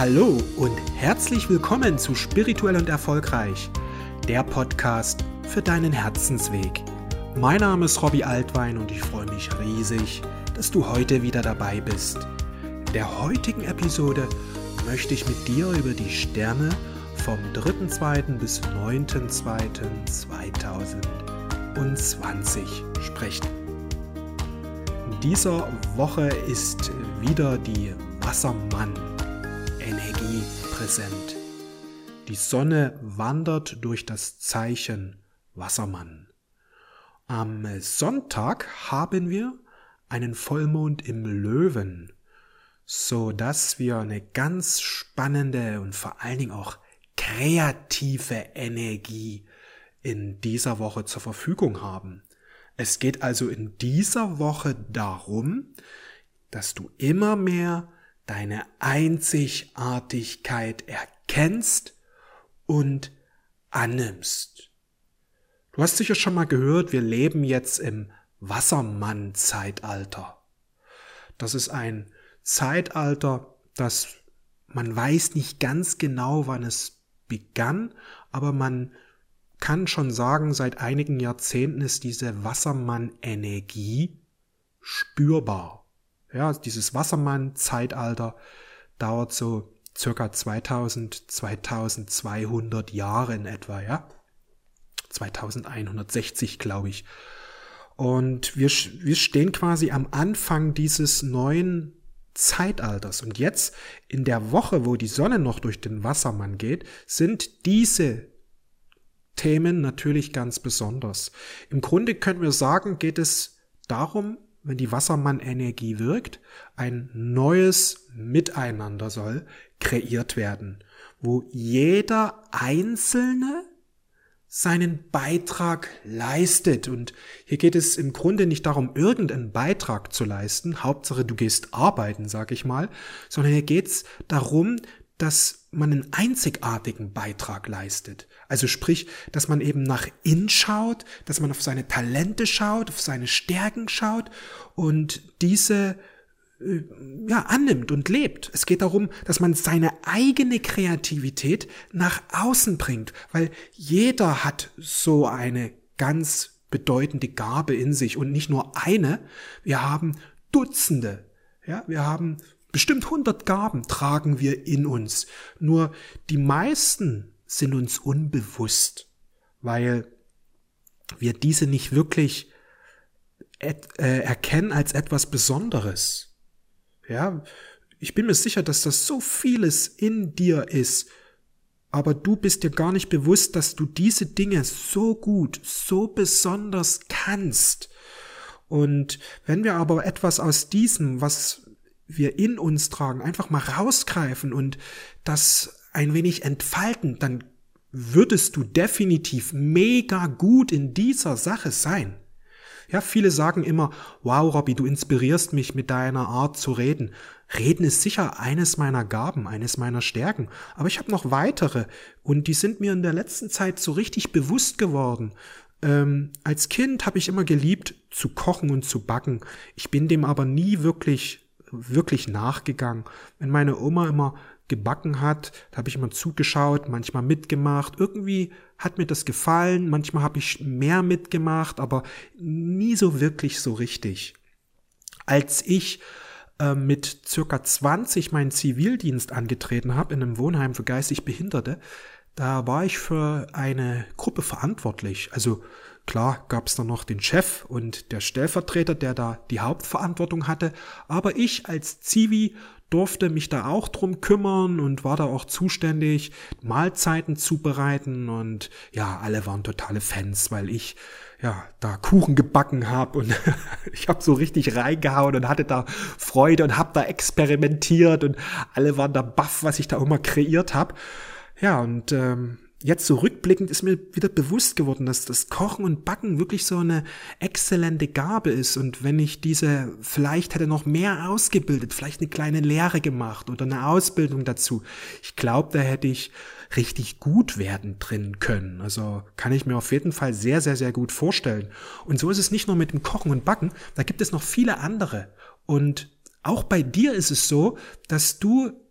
Hallo und herzlich willkommen zu Spirituell und Erfolgreich, der Podcast für deinen Herzensweg. Mein Name ist Robby Altwein und ich freue mich riesig, dass du heute wieder dabei bist. In der heutigen Episode möchte ich mit dir über die Sterne vom 3.2. bis 9.2.2020 sprechen. In dieser Woche ist wieder die Wassermann-Energie präsent. Die Sonne wandert durch das Zeichen Wassermann. Am Sonntag haben wir einen Vollmond im Löwen, so dass wir eine ganz spannende und vor allen Dingen auch kreative Energie in dieser Woche zur Verfügung haben. Es geht also in dieser Woche darum, dass du immer mehr deine Einzigartigkeit erkennst und annimmst. Du hast sicher schon mal gehört, wir leben jetzt im Wassermann-Zeitalter. Das ist ein Zeitalter, das man weiß nicht ganz genau, wann es begann, aber man kann schon sagen, seit einigen Jahrzehnten ist diese Wassermann-Energie spürbar. Ja, dieses Wassermann-Zeitalter dauert so circa 2200 Jahre in etwa, ja. 2160, glaube ich. Und wir stehen quasi am Anfang dieses neuen Zeitalters. Und jetzt in der Woche, wo die Sonne noch durch den Wassermann geht, sind diese Themen natürlich ganz besonders. Im Grunde können wir sagen, geht es darum, wenn die Wassermann-Energie wirkt, ein neues Miteinander soll kreiert werden, wo jeder Einzelne seinen Beitrag leistet. Und hier geht es im Grunde nicht darum, irgendeinen Beitrag zu leisten, Hauptsache du gehst arbeiten, sag ich mal, sondern hier geht es darum, dass man einen einzigartigen Beitrag leistet. Also sprich, dass man eben nach innen schaut, dass man auf seine Talente schaut, auf seine Stärken schaut und diese annimmt und lebt. Es geht darum, dass man seine eigene Kreativität nach außen bringt, weil jeder hat so eine ganz bedeutende Gabe in sich und nicht nur eine, wir haben Dutzende, ja, wir haben bestimmt 100 Gaben tragen wir in uns. Nur die meisten sind uns unbewusst, weil wir diese nicht wirklich erkennen als etwas Besonderes. Ja, ich bin mir sicher, dass das so vieles in dir ist, aber du bist dir gar nicht bewusst, dass du diese Dinge so gut, so besonders kannst. Und wenn wir aber etwas aus diesem, was wir in uns tragen, einfach mal rausgreifen und das ein wenig entfalten, dann würdest du definitiv mega gut in dieser Sache sein. Ja, viele sagen immer, wow, Robby, du inspirierst mich mit deiner Art zu reden. Reden ist sicher eines meiner Gaben, eines meiner Stärken. Aber ich habe noch weitere und die sind mir in der letzten Zeit so richtig bewusst geworden. Als Kind habe ich immer geliebt, zu kochen und zu backen. Ich bin dem aber nie wirklich nachgegangen. Wenn meine Oma immer gebacken hat, da habe ich immer zugeschaut, manchmal mitgemacht. Irgendwie hat mir das gefallen, manchmal habe ich mehr mitgemacht, aber nie so wirklich so richtig. Als ich mit circa 20 meinen Zivildienst angetreten habe in einem Wohnheim für geistig Behinderte, da war ich für eine Gruppe verantwortlich. Also klar gab es dann noch den Chef und der Stellvertreter, der da die Hauptverantwortung hatte, aber ich als Zivi durfte mich da auch drum kümmern und war da auch zuständig, Mahlzeiten zubereiten und ja, alle waren totale Fans, weil ich ja da Kuchen gebacken habe und ich habe so richtig reingehauen und hatte da Freude und habe da experimentiert und alle waren da baff, was ich da immer kreiert habe. Ja, und jetzt so rückblickend ist mir wieder bewusst geworden, dass das Kochen und Backen wirklich so eine exzellente Gabe ist. Und wenn ich diese vielleicht hätte noch mehr ausgebildet, vielleicht eine kleine Lehre gemacht oder eine Ausbildung dazu, ich glaube, da hätte ich richtig gut werden drin können. Also kann ich mir auf jeden Fall sehr, sehr, sehr gut vorstellen. Und so ist es nicht nur mit dem Kochen und Backen, da gibt es noch viele andere. Und auch bei dir ist es so, dass du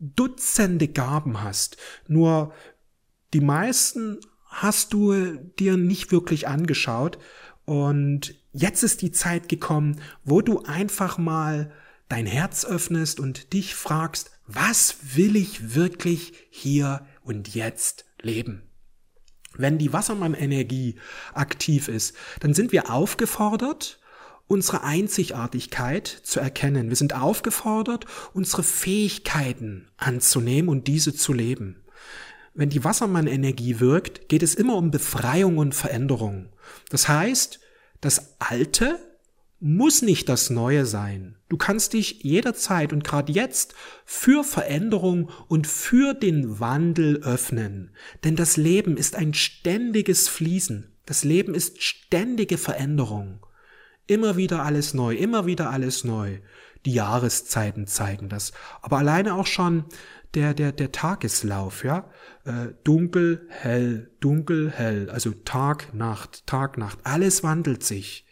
Dutzende Gaben hast. Nur die meisten hast du dir nicht wirklich angeschaut. Und jetzt ist die Zeit gekommen, wo du einfach mal dein Herz öffnest und dich fragst, was will ich wirklich hier und jetzt leben? Wenn die Wassermann-Energie aktiv ist, dann sind wir aufgefordert, unsere Einzigartigkeit zu erkennen. Wir sind aufgefordert, unsere Fähigkeiten anzunehmen und diese zu leben. Wenn die Wassermann-Energie wirkt, geht es immer um Befreiung und Veränderung. Das heißt, das Alte muss nicht das Neue sein. Du kannst dich jederzeit und gerade jetzt für Veränderung und für den Wandel öffnen. Denn das Leben ist ein ständiges Fließen. Das Leben ist ständige Veränderung. Immer wieder alles neu, immer wieder alles neu. Die Jahreszeiten zeigen das. Aber alleine auch schon der Tageslauf, ja. Dunkel, hell, also Tag, Nacht, alles wandelt sich.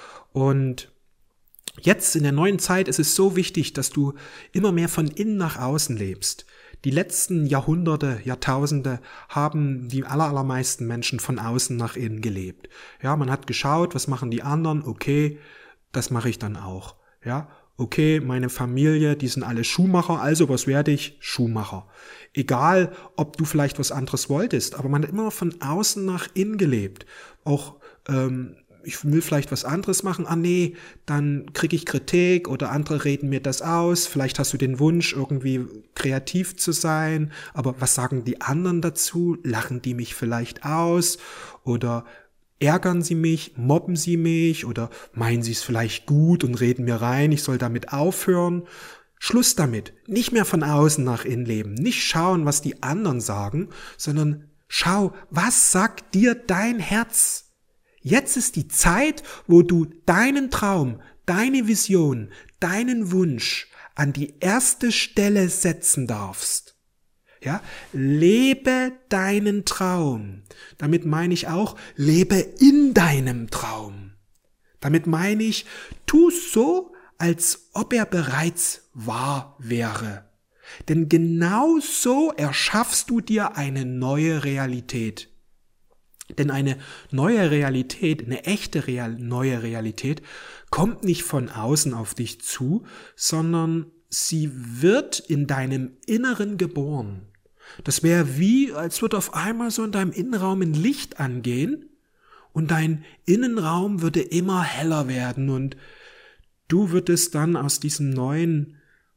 Und jetzt in der neuen Zeit ist es so wichtig, dass du immer mehr von innen nach außen lebst. Die letzten Jahrhunderte, Jahrtausende haben die allermeisten Menschen von außen nach innen gelebt. Ja, man hat geschaut, was machen die anderen? Okay, das mache ich dann auch. Ja, okay, meine Familie, die sind alle Schuhmacher, also was werde ich? Schuhmacher. Egal, ob du vielleicht was anderes wolltest, aber man hat immer von außen nach innen gelebt. Auch ich will vielleicht was anderes machen, nee, dann kriege ich Kritik oder andere reden mir das aus, vielleicht hast du den Wunsch, irgendwie kreativ zu sein, aber was sagen die anderen dazu? Lachen die mich vielleicht aus oder ärgern sie mich, mobben sie mich oder meinen sie es vielleicht gut und reden mir rein, ich soll damit aufhören? Schluss damit, nicht mehr von außen nach innen leben, nicht schauen, was die anderen sagen, sondern schau, was sagt dir dein Herz? Jetzt ist die Zeit, wo du deinen Traum, deine Vision, deinen Wunsch an die erste Stelle setzen darfst. Ja, lebe deinen Traum. Damit meine ich auch, lebe in deinem Traum. Damit meine ich, tu so, als ob er bereits wahr wäre. Denn genau so erschaffst du dir eine neue Realität. Denn eine neue Realität, eine echte neue Realität, kommt nicht von außen auf dich zu, sondern sie wird in deinem Inneren geboren. Das wäre wie, als würde auf einmal so in deinem Innenraum ein Licht angehen und dein Innenraum würde immer heller werden und du würdest dann aus dieser neuen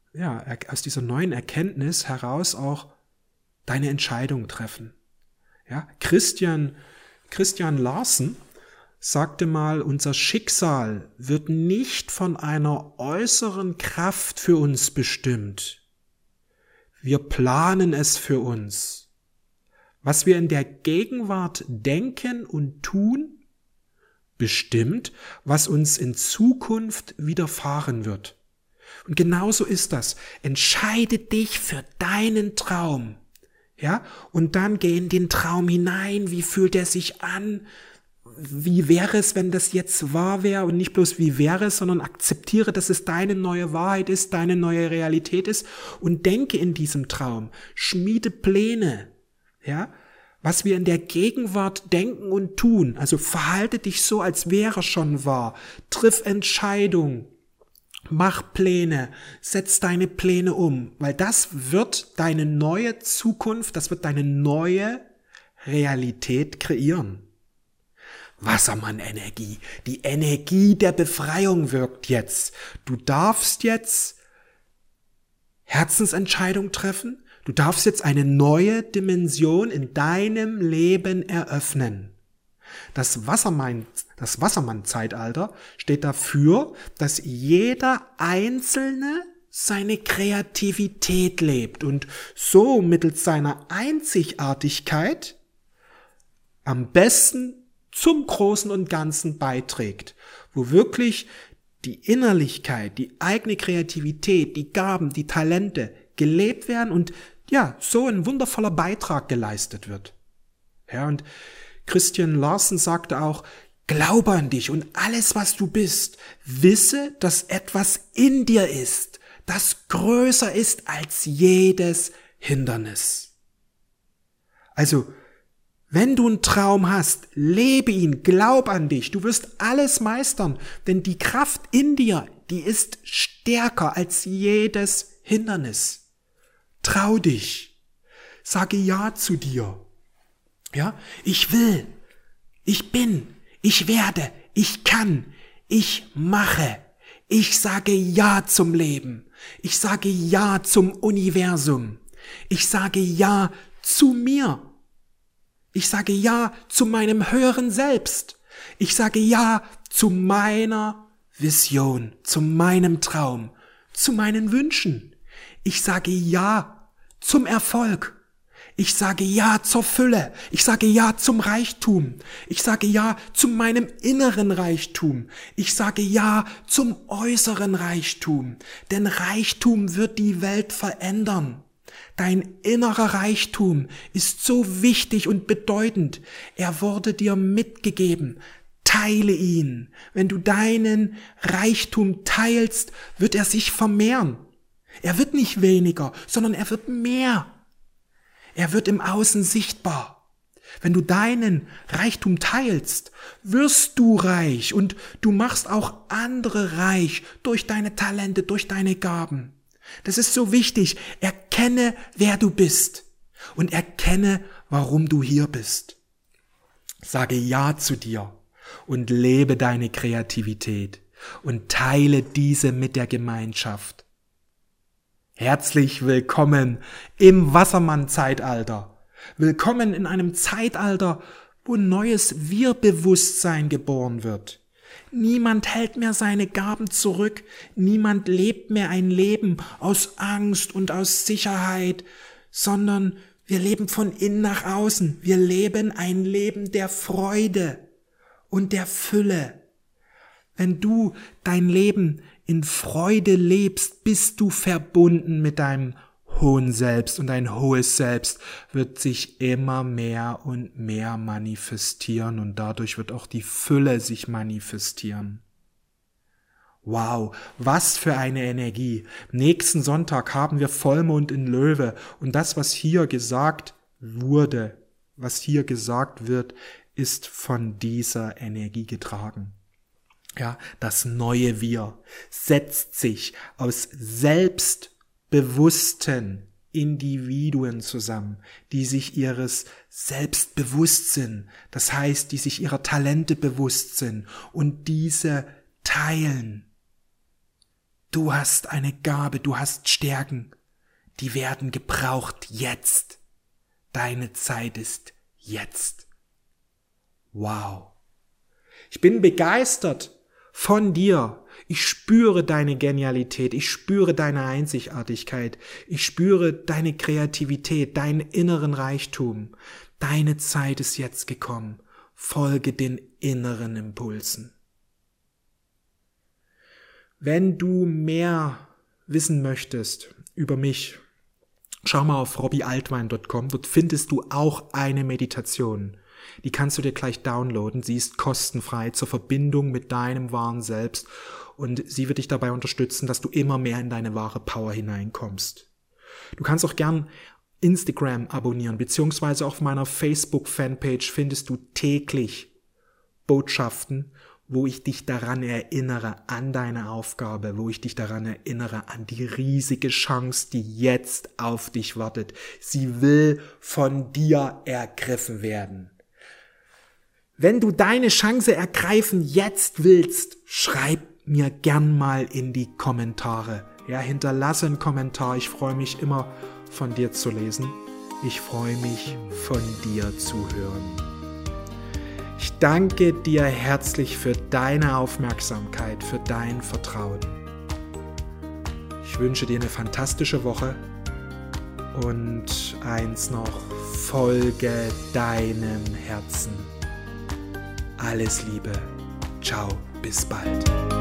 Erkenntnis heraus auch deine Entscheidung treffen. Ja, Christian Larsen sagte mal, unser Schicksal wird nicht von einer äußeren Kraft für uns bestimmt. Wir planen es für uns. Was wir in der Gegenwart denken und tun, bestimmt, was uns in Zukunft widerfahren wird. Und genauso ist das. Entscheide dich für deinen Traum. Ja, und dann geh in den Traum hinein. Wie fühlt er sich an? Wie wäre es, wenn das jetzt wahr wäre? Und nicht bloß wie wäre es, sondern akzeptiere, dass es deine neue Wahrheit ist, deine neue Realität ist und denke in diesem Traum. Schmiede Pläne. Ja, was wir in der Gegenwart denken und tun. Also verhalte dich so, als wäre schon wahr. Triff Entscheidungen. Mach Pläne, setz deine Pläne um, weil das wird deine neue Zukunft, das wird deine neue Realität kreieren. Wassermann-Energie, die Energie der Befreiung wirkt jetzt. Du darfst jetzt Herzensentscheidung treffen, du darfst jetzt eine neue Dimension in deinem Leben eröffnen. Das Wassermann-Zeitalter steht dafür, dass jeder Einzelne seine Kreativität lebt und so mittels seiner Einzigartigkeit am besten zum Großen und Ganzen beiträgt, wo wirklich die Innerlichkeit, die eigene Kreativität, die Gaben, die Talente gelebt werden und ja, so ein wundervoller Beitrag geleistet wird. Ja, und Christian Larsen sagte auch, glaube an dich und alles, was du bist, wisse, dass etwas in dir ist, das größer ist als jedes Hindernis. Also, wenn du einen Traum hast, lebe ihn, glaub an dich, du wirst alles meistern, denn die Kraft in dir, die ist stärker als jedes Hindernis. Trau dich, sage Ja zu dir. Ja, ich will, ich bin, ich werde, ich kann, ich mache. Ich sage Ja zum Leben. Ich sage Ja zum Universum. Ich sage Ja zu mir. Ich sage Ja zu meinem höheren Selbst. Ich sage Ja zu meiner Vision, zu meinem Traum, zu meinen Wünschen. Ich sage Ja zum Erfolg. Ich sage Ja zur Fülle. Ich sage Ja zum Reichtum. Ich sage Ja zu meinem inneren Reichtum. Ich sage Ja zum äußeren Reichtum. Denn Reichtum wird die Welt verändern. Dein innerer Reichtum ist so wichtig und bedeutend. Er wurde dir mitgegeben. Teile ihn. Wenn du deinen Reichtum teilst, wird er sich vermehren. Er wird nicht weniger, sondern er wird mehr. Er wird im Außen sichtbar. Wenn du deinen Reichtum teilst, wirst du reich und du machst auch andere reich durch deine Talente, durch deine Gaben. Das ist so wichtig. Erkenne, wer du bist und erkenne, warum du hier bist. Sage Ja zu dir und lebe deine Kreativität und teile diese mit der Gemeinschaft. Herzlich willkommen im Wassermann-Zeitalter. Willkommen in einem Zeitalter, wo neues Wir-Bewusstsein geboren wird. Niemand hält mehr seine Gaben zurück. Niemand lebt mehr ein Leben aus Angst und aus Sicherheit, sondern wir leben von innen nach außen. Wir leben ein Leben der Freude und der Fülle. Wenn du dein Leben in Freude lebst, bist du verbunden mit deinem hohen Selbst und dein hohes Selbst wird sich immer mehr und mehr manifestieren und dadurch wird auch die Fülle sich manifestieren. Wow, was für eine Energie. Nächsten Sonntag haben wir Vollmond in Löwe und das, was hier gesagt wurde, was hier gesagt wird, ist von dieser Energie getragen. Ja, das neue Wir setzt sich aus selbstbewussten Individuen zusammen, die sich ihres Selbst bewusst sind, das heißt, die sich ihrer Talente bewusst sind und diese teilen. Du hast eine Gabe, du hast Stärken, die werden gebraucht jetzt. Deine Zeit ist jetzt. Wow. Ich bin begeistert von dir. Ich spüre deine Genialität, ich spüre deine Einzigartigkeit, ich spüre deine Kreativität, deinen inneren Reichtum. Deine Zeit ist jetzt gekommen. Folge den inneren Impulsen. Wenn du mehr wissen möchtest über mich, schau mal auf robbyaltwein.com, dort findest du auch eine Meditation. Die kannst du dir gleich downloaden, sie ist kostenfrei zur Verbindung mit deinem wahren Selbst und sie wird dich dabei unterstützen, dass du immer mehr in deine wahre Power hineinkommst. Du kannst auch gern Instagram abonnieren, beziehungsweise auf meiner Facebook-Fanpage findest du täglich Botschaften, wo ich dich daran erinnere, an deine Aufgabe, wo ich dich daran erinnere, an die riesige Chance, die jetzt auf dich wartet. Sie will von dir ergriffen werden. Wenn du deine Chance ergreifen jetzt willst, schreib mir gern mal in die Kommentare. Ja, hinterlasse einen Kommentar. Ich freue mich immer, von dir zu lesen. Ich freue mich, von dir zu hören. Ich danke dir herzlich für deine Aufmerksamkeit, für dein Vertrauen. Ich wünsche dir eine fantastische Woche und eins noch, folge deinem Herzen. Alles Liebe. Ciao, bis bald.